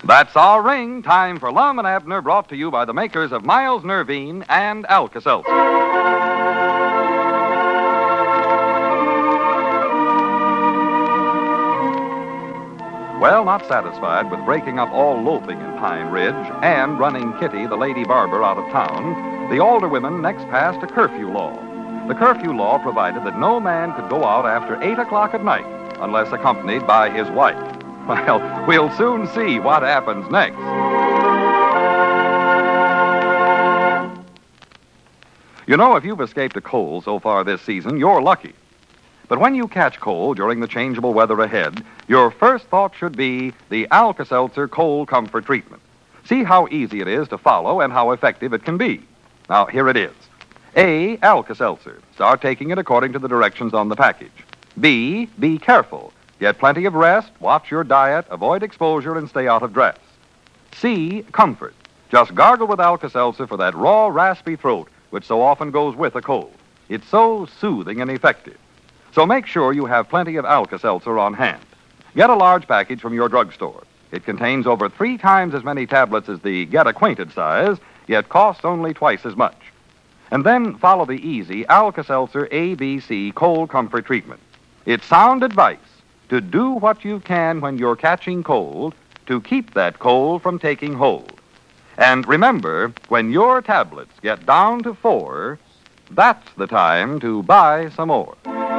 That's our ring. Time for Lum and Abner, brought to you by the makers of Miles Nervine and Alka-Seltzer. Well, not satisfied with breaking up all loafing in Pine Ridge and running Kitty, the lady barber, out of town, the alderwomen next passed a curfew law. The curfew law provided that no man could go out after 8 o'clock at night unless accompanied by his wife. Well, we'll soon see what happens next. You know, if you've escaped a cold so far this season, you're lucky. But when you catch cold during the changeable weather ahead, your first thought should be the Alka-Seltzer Cold Comfort Treatment. See how easy it is to follow and how effective it can be. Now, here it is. A, Alka-Seltzer. Start taking it according to the directions on the package. B, be careful. Get plenty of rest, watch your diet, avoid exposure, and stay out of dress. C, comfort. Just gargle with Alka-Seltzer for that raw, raspy throat, which so often goes with a cold. It's so soothing and effective. So make sure you have plenty of Alka-Seltzer on hand. Get a large package from your drugstore. It contains over 3 times as many tablets as the Get Acquainted size, yet costs only twice as much. And then follow the easy Alka-Seltzer ABC Cold Comfort Treatment. It's sound advice to do what you can when you're catching cold to keep that cold from taking hold. And remember, when your tablets get down to 4, that's the time to buy some more.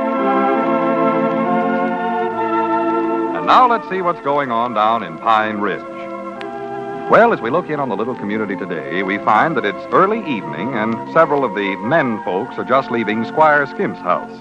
And now let's see what's going on down in Pine Ridge. Well, as we look in on the little community today, we find that it's early evening and several of the men folks are just leaving Squire Skimp's house.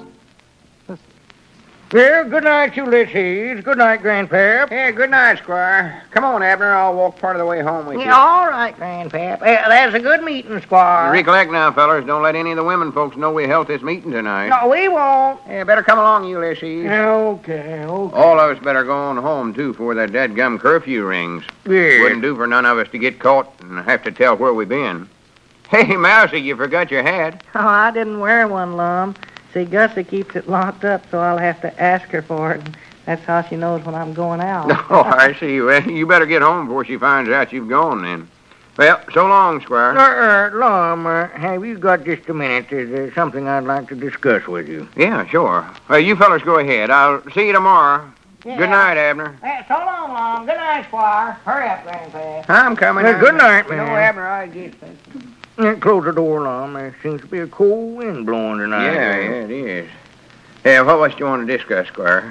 Well, good night, Ulysses. Good night, Grandpap. Yeah, good night, Squire. Come on, Abner. I'll walk part of the way home with you. Yeah, all right, Grandpap. That's a good meeting, Squire. Recollect now, fellers. Don't let any of the women folks know we held this meeting tonight. No, we won't. Yeah, better come along, Ulysses. Okay. All of us better go on home, too, before that dadgum curfew rings. Yeah. Wouldn't do for none of us to get caught and have to tell where we've been. Hey, Mousy, you forgot your hat. Oh, I didn't wear one, Lum. See, Gussie keeps it locked up, so I'll have to ask her for it. That's how she knows when I'm going out. Oh, I see. Well, you better get home before she finds out you've gone, then. Well, so long, Squire. Lum, have you got just a minute? There's something I'd like to discuss with you. Yeah, sure. Well, you fellas go ahead. I'll see you tomorrow. Yeah. Good night, Abner. So long, Lum. Good night, Squire. Hurry up, Grandpa. I'm coming. Good night, man. No, Abner, I get that. Close the door, Lum. There seems to be a cold wind blowing tonight. Yeah, it is. What was you want to discuss, Squire?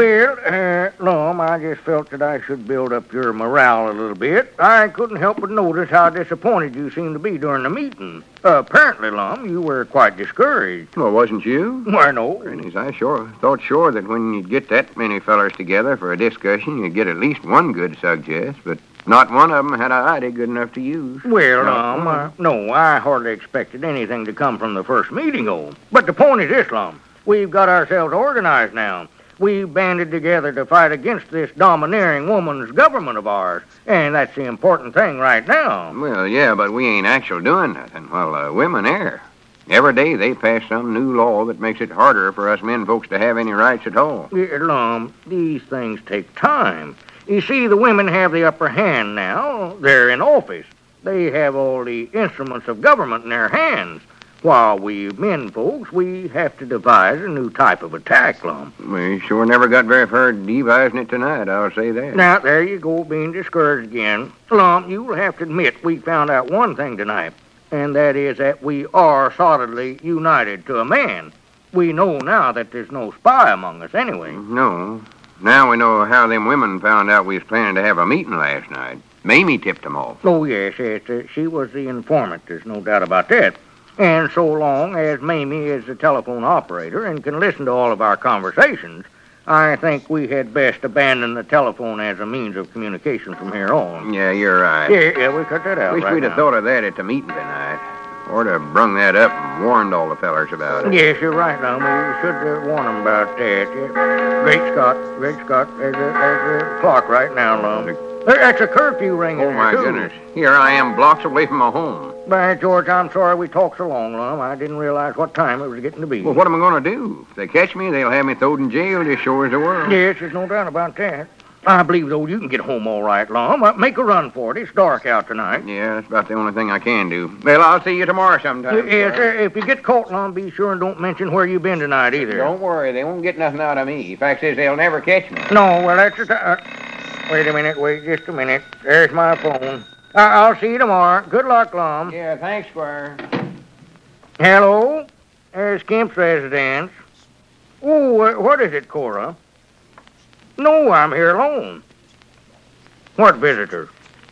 Well, Lum, I just felt that I should build up your morale a little bit. I couldn't help but notice how disappointed you seemed to be during the meeting. Apparently, Lum, you were quite discouraged. Well, wasn't you? Why, no. Grannies, I thought that when you'd get that many fellers together for a discussion, you'd get at least one good suggest, but not one of them had an idea good enough to use. Well, no, I hardly expected anything to come from the first meeting, But the point is this, Lum. We've got ourselves organized now. We've banded together to fight against this domineering woman's government of ours. And that's the important thing right now. Well, yeah, but we ain't actually doing nothing. Well, women are. Every day they pass some new law that makes it harder for us men folks to have any rights at all. Yeah, Lum, these things take time. You see, the women have the upper hand now. They're in office. They have all the instruments of government in their hands. While we men folks, we have to devise a new type of attack, Lum. We sure never got very far devising it tonight, I'll say that. Now, there you go, being discouraged again. Lum, you'll have to admit we found out one thing tonight, and that is that we are solidly united to a man. We know now that there's no spy among us anyway. No. Now we know how them women found out we was planning to have a meeting last night. Mamie tipped them off. Oh, yes, she was the informant. There's no doubt about that. And so long as Mamie is the telephone operator and can listen to all of our conversations, I think we had best abandon the telephone as a means of communication from here on. Yeah, you're right. Yeah, we cut that out. Wish we'd have thought of that at the meeting tonight. Or to have brung that up and warned all the fellers about it. Yes, you're right, Lum. We should warn them about that. Yeah. Great Scott, there's a clock right now, Lum. That's a curfew ringing. Oh, my goodness. Here I am, blocks away from my home. By George, I'm sorry we talked so long, Lum. I didn't realize what time it was getting to be. Well, what am I going to do? If they catch me, they'll have me thrown in jail as sure as the world. Yes, there's no doubt about that. I believe, though, you can get home all right, Lum. Make a run for it. It's dark out tonight. Yeah, that's about the only thing I can do. Well, I'll see you tomorrow sometime. Yes, sir. If you get caught, Lum, be sure and don't mention where you've been tonight either. Don't worry, they won't get nothing out of me. Fact is, they'll never catch me. No, well, that's wait a minute, wait just a minute. There's my phone. I'll see you tomorrow. Good luck, Lum. Yeah, thanks, Squire. Hello? There's Kemp's residence. Oh, what is it, Cora? No, I'm here alone. What visitor?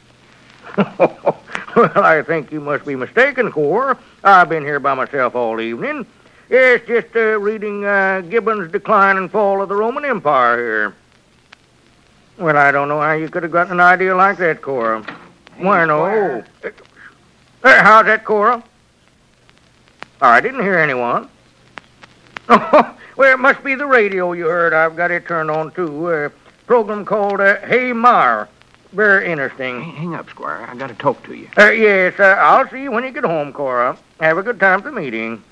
Well, I think you must be mistaken, Cora. I've been here by myself all evening. It's just reading Gibbon's Decline and Fall of the Roman Empire here. Well, I don't know how you could have gotten an idea like that, Cora. Why, no. How's that, Cora? I didn't hear anyone. Well, it must be the radio you heard. I've got it turned on, too. A program called Hey Mar. Very interesting. Hang up, Squire. I got to talk to you. Yes, I'll see you when you get home, Cora. Have a good time at the meeting.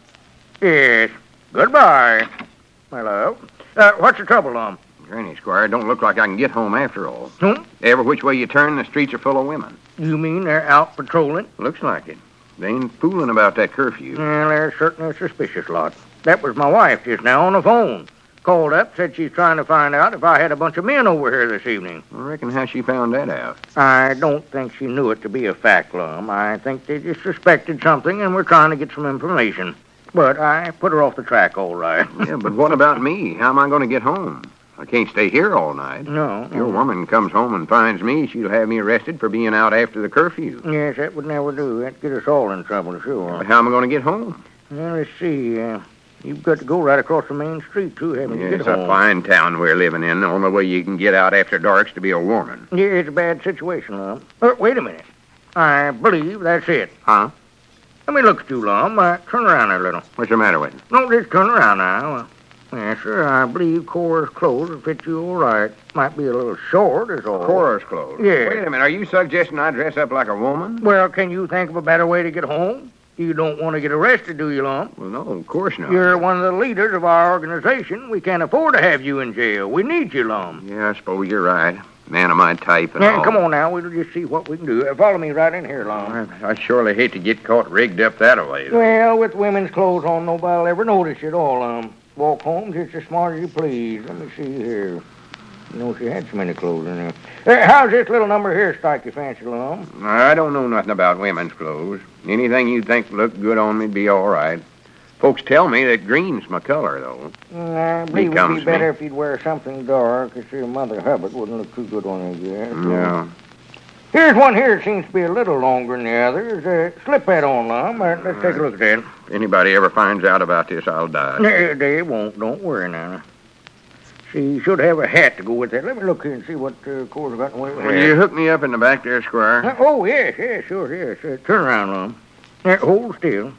Yes. Goodbye. Hello. What's the trouble, Lum? Granny, Squire, don't look like I can get home after all. Hmm? Every which way you turn, the streets are full of women. You mean they're out patrolling? Looks like it. They ain't fooling about that curfew. Well, they're certainly a suspicious lot. That was my wife just now on the phone. Called up, said she's trying to find out if I had a bunch of men over here this evening. I reckon how she found that out. I don't think she knew it to be a fact, Lum. I think they just suspected something and were trying to get some information. But I put her off the track all right. Yeah, but what about me? How am I going to get home? I can't stay here all night. No. If your woman comes home and finds me, she'll have me arrested for being out after the curfew. Yes, that would never do. That'd get us all in trouble, sure. But how am I going to get home? Well, let's see. You've got to go right across the main street, too, haven't you? Yeah, Get it's a home. fine town we're living in. The only way you can get out after dark's to be a woman. Yeah, it's a bad situation, Lum. Wait a minute. I believe that's it. Huh? Let me look at you, Lum. Turn around a little. What's the matter with you? No, just turn around now. Yes, sir. I believe Cora's clothes will fit you all right. Might be a little short, is all. Cora's clothes? Yeah. Wait a minute. Are you suggesting I dress up like a woman? Well, can you think of a better way to get home? You don't want to get arrested, do you, Lum? Well, no, of course not. You're one of the leaders of our organization. We can't afford to have you in jail. We need you, Lum. Yeah, I suppose you're right. Man of my type and Yeah, all. come on now. We'll just see what we can do. Follow me right in here, Lum. I surely hate to get caught rigged up that way. Well, with women's clothes on, nobody'll ever notice you at all, Walk home just as smart as you please. Let me see here. You know, she had so many clothes in there. How's this little number here strike your fancy, Lum? I don't know nothing about women's clothes. Anything you think looked good on me'd be all right. Folks tell me that green's my color, though. I believe it would Becomes be better me. if you'd wear something dark. It's your Mother Hubbard wouldn't look too good on you, yes. Yeah. Here's one here that seems to be a little longer than the others. Slip that on, Lum. Let's take a look at that. If anybody ever finds out about this, I'll die. They won't. Don't worry now. She should have a hat to go with that. Let me look here and see what Cora's got in the way of a Will hat. you hook me up in the back there, Squire? Oh, yes, sure, yes. Turn around, Lum. Hold still.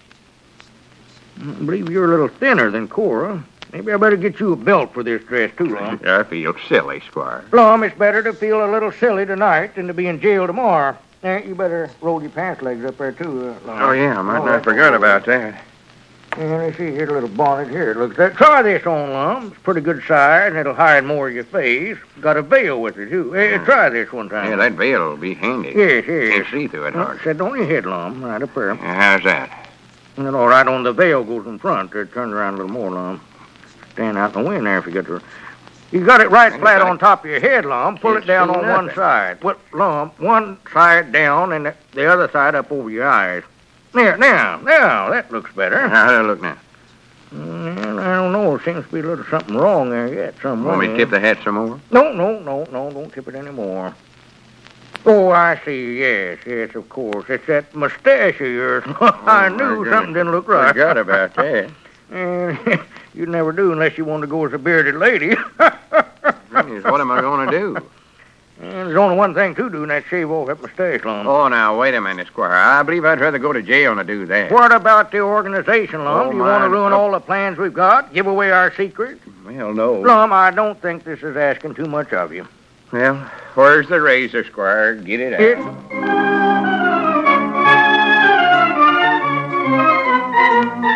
I believe you're a little thinner than Cora. Maybe I better get you a belt for this dress, too, Lum. I feel silly, Squire. Lum, it's better to feel a little silly tonight than to be in jail tomorrow. You better roll your pants legs up there, too, Lum. Oh, yeah, I might not forgot about that. Let's see, here's a little bonnet here. Look at that. Try this on, Lum. It's pretty good size, and it'll hide more of your face. Got a veil with it, too. Try this one time. Yeah, that veil will be handy. Yes. Can't see through it hard. Sit on your head, Lum, right up there. How's that? And then all right on the veil goes in front. Turn around a little more, Lum. Stand out in the wind there if you got to. You got it right flat on top of your head, Lum. Pull it down on one side. Well, Lum, one side down and the other side up over your eyes. Now, that looks better. How's that look now? Well, I don't know. There seems to be a little something wrong there yet. Want me to tip the hat some more? No. Don't tip it anymore. Oh, I see. Yes, of course. It's that mustache of yours. I knew something didn't look right. Forgot about that. You'd never do unless you wanted to go as a bearded lady. What am I going to do? And there's only one thing to do, and that's shave off that mustache, Lum. Oh, now, wait a minute, Squire. I believe I'd rather go to jail than to do that. What about the organization, Lum? Oh, Do you want to my- ruin all the plans we've got? Give away our secrets? Well, no. Lum, I don't think this is asking too much of you. Well, where's the razor, Squire? Get it out.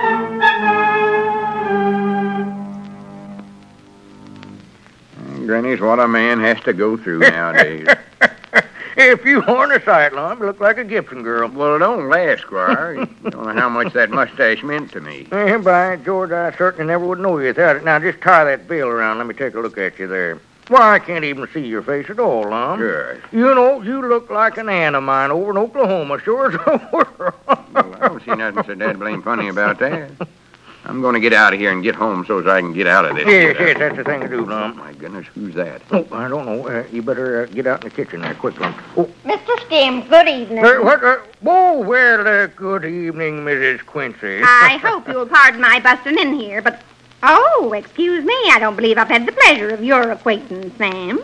Granny, is what a man has to go through nowadays. If you weren't a sight, Lum, you look like a Gibson girl. Well, it don't last, Squire. You don't know how much that mustache meant to me. By George, I certainly never would know you without it. Now, just tie that veil around. Let me take a look at you there. Why, I can't even see your face at all, Lum. Sure. You know, you look like an aunt of mine over in Oklahoma, sure as a world. Well, I don't see nothing so dead blame funny about that. I'm going to get out of here and get home so as I can get out of this. Yes, that's the thing to do, Oh, Lum. my goodness, who's that? Oh, I don't know. You better get out in the kitchen there, quick, Lum. Oh, Mr. Skim, good evening. what? Well, good evening, Mrs. Quincy. I hope you'll pardon my busting in here, but... Oh, excuse me. I don't believe I've had the pleasure of your acquaintance, ma'am.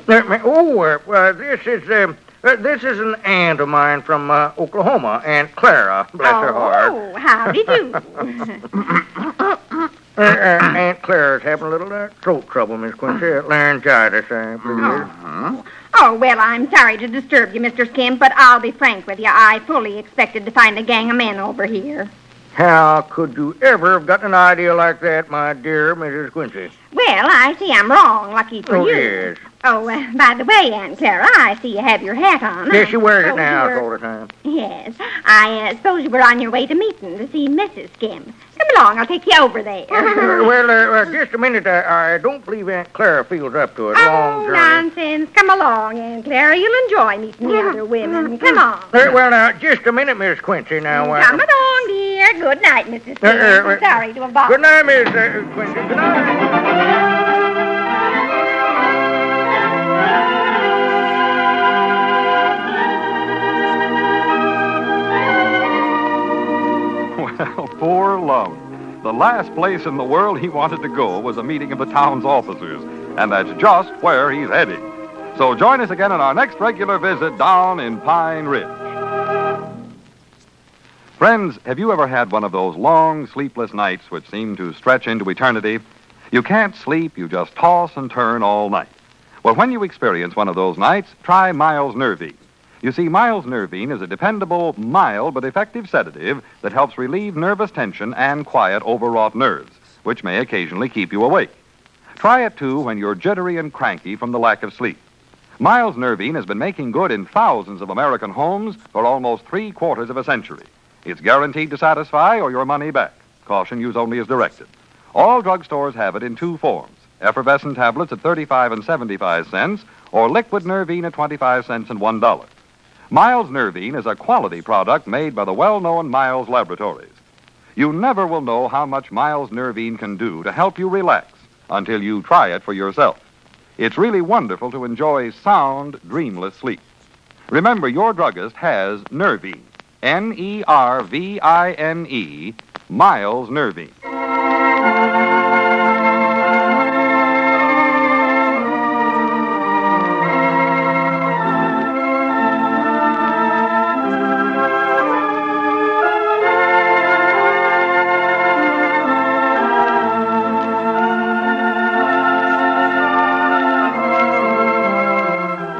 This is an aunt of mine from Oklahoma, Aunt Clara, bless her heart. Oh, howdy do. Aunt Clara's having a little throat trouble, Miss Quincy, laryngitis, I believe. Oh, well, I'm sorry to disturb you, Mr. Skim, but I'll be frank with you. I fully expected to find a gang of men over here. How could you ever have gotten an idea like that, my dear Mrs. Quincy? Well, I see I'm wrong, lucky for you. Yes. Oh, by the way, Aunt Clara, I see you have your hat on. Yes, she wears it now You're- all the time. Yes. I suppose you were on your way to meeting to see Mrs. Skim. Come along, I'll take you over there. Just a minute. I don't believe Aunt Clara feels up to it. Long Oh, journey. nonsense. Come along, Aunt Clara. You'll enjoy meeting the other women. Come on. Now, just a minute, Miss Quincy. Now, Come along, dear. Good night, Mrs. Skim. I'm sorry to have bothered. good night, Miss Quincy. Good night. Well, poor Lum. The last place in the world he wanted to go was a meeting of the town's officers, and that's just where he's heading. So join us again on our next regular visit down in Pine Ridge. Friends, have you ever had one of those long, sleepless nights which seem to stretch into eternity? You can't sleep, you just toss and turn all night. Well, when you experience one of those nights, try Miles Nervine. You see, Miles Nervine is a dependable, mild, but effective sedative that helps relieve nervous tension and quiet overwrought nerves, which may occasionally keep you awake. Try it, too, when you're jittery and cranky from the lack of sleep. Miles Nervine has been making good in thousands of American homes for almost 3/4 of a century. It's guaranteed to satisfy or your money back. Caution, use only as directed. All drugstores have it in two forms: effervescent tablets at 35 and 75 cents, or liquid Nervine at 25 cents and $1. Miles Nervine is a quality product made by the well-known Miles Laboratories. You never will know how much Miles Nervine can do to help you relax until you try it for yourself. It's really wonderful to enjoy sound, dreamless sleep. Remember, your druggist has Nervine, Nervine, Miles Nervine.